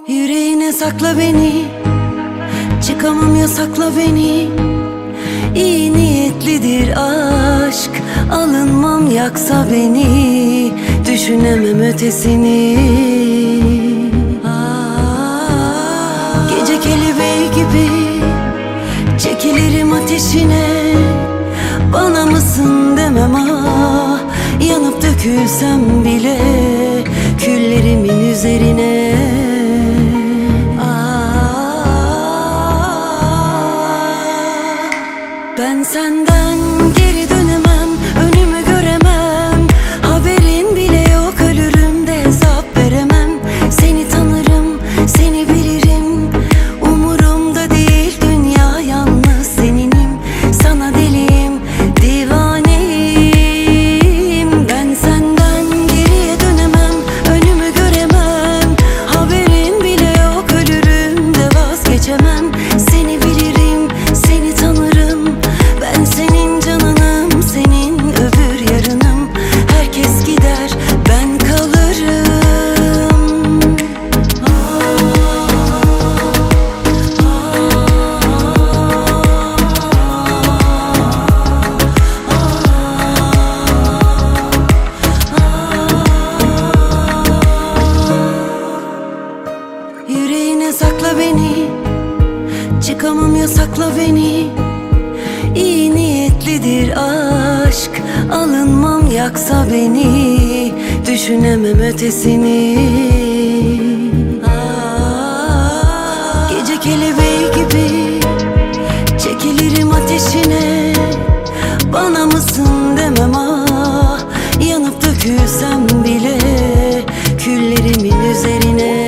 Yüreğine sakla beni, çıkamam yasakla beni. İyi niyetlidir aşk, alınmam yaksa beni. Düşünemem ötesini. Gece kelebeği gibi çekilirim ateşine. Bana mısın demem ah, yanıp dökülsem bile küllerimin üzerine. Ben senden geri dönemem, önümü göremem. Haberin bile yok, ölürüm de hesap veremem. Seni tanırım, seni bilirim. Umurumda değil dünya, yalnız seninim. Sana deliyim, divaneyim. Ben senden geriye dönemem, önümü göremem. Haberin bile yok, ölürüm de vazgeçemem. Seni bilirim, seni tanırım. Ben senin canınım, senin öbür yarınım. Herkes gider, ben kalırım. Yüreğine sakla beni, çıkamam yasakla beni. İyi niyetlidir aşk, alınmam yaksa beni. Düşünemem ötesini. Gece kelebeği gibi çekilirim ateşine. Bana mısın demem ah, yanıp dökülsem bile küllerimin üzerine.